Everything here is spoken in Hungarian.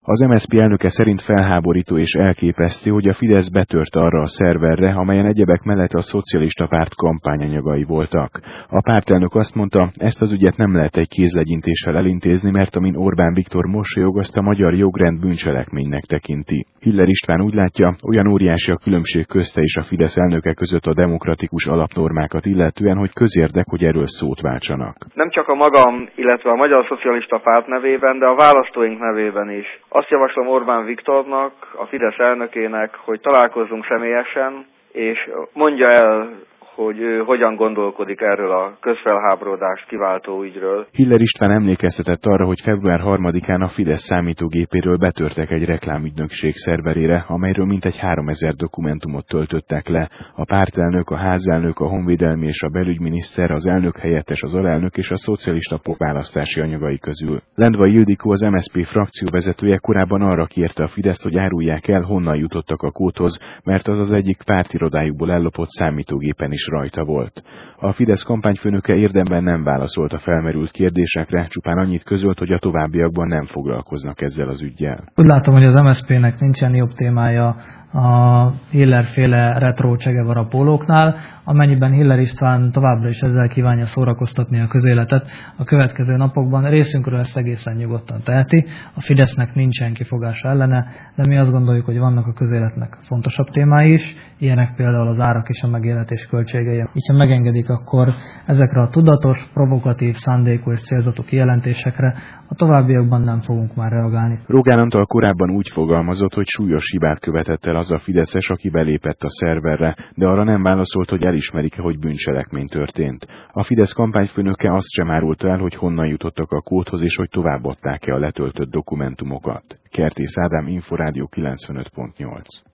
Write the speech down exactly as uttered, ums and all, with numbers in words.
Az em es zé pé elnöke szerint felháborító és elképesztő, hogy a Fidesz betört arra a szerverre, amelyen egyebek mellett a szocialista párt kampányanyagai voltak. A pártelnök azt mondta, ezt az ügyet nem lehet egy kézlegyintéssel elintézni, mert amin Orbán Viktor mosolyog, azt a magyar jogrend bűncselekménynek tekinti. Hiller István úgy látja, olyan óriási a különbség közte és a Fidesz elnöke között a demokratikus alapnormákat illetően, hogy közérdek, hogy erről szót váltsanak. Nem csak a magam, illetve a Magyar Szocialista Párt nevében, de a választóink nevében is. Azt javaslom Orbán Viktornak, a Fidesz elnökének, hogy találkozzunk személyesen, és mondja el, hogy ő hogyan gondolkodik erről a közfelháborodást kiváltó ügyről. Hiller István emlékeztetett arra, hogy február harmadikán a Fidesz számítógépéről betörtek egy reklámügynökség szerverére, amelyről mintegy háromezer dokumentumot töltöttek le. A pártelnök, a házelnök, a honvédelmi és a belügyminiszter, az elnök helyettes, az alelnök és a szocialista pop választási anyagai közül. Lendvai Ildikó, az em es zé pé frakcióvezetője korábban arra kérte a Fideszt, hogy árulják el, honnan jutottak a kódhoz, mert az az egyik pártirodájukból ellopott számítógépen is rajta volt. A Fidesz kampányfőnöke érdemben nem válaszolt a felmerült kérdésekre, csupán annyit közölt, hogy a továbbiakban nem foglalkoznak ezzel az üggyel. Úgy látom, hogy az em es zé pének nincsen jobb témája a Hiller-féle retro Che Guevara pólóknál, amennyiben Hiller István továbbra is ezzel kívánja szórakoztatni a közéletet. A következő napokban részünkről ezt egészen nyugodtan teheti, a Fidesznek nincsen kifogása ellene, de mi azt gondoljuk, hogy vannak a közéletnek fontosabb témái is, ilyenek például az árak és a megélhetés költségei. Így, ha megengedik, akkor ezekre a tudatos, provokatív, szándékú és célzatú kijelentésekre a továbbiakban nem fogunk már reagálni. Rogán Antal korábban úgy fogalmazott, hogy súlyos hibát követett el az a fideszes, aki belépett a szerverre, de arra nem válaszolt, hogy elismerik-e, hogy bűncselekmény történt. A Fidesz kampányfőnöke azt sem árulta el, hogy honnan jutottak a kódhoz, és hogy továbbadták-e a letöltött dokumentumokat. Kertész Ádám, Inforádió kilencvenöt pont nyolc.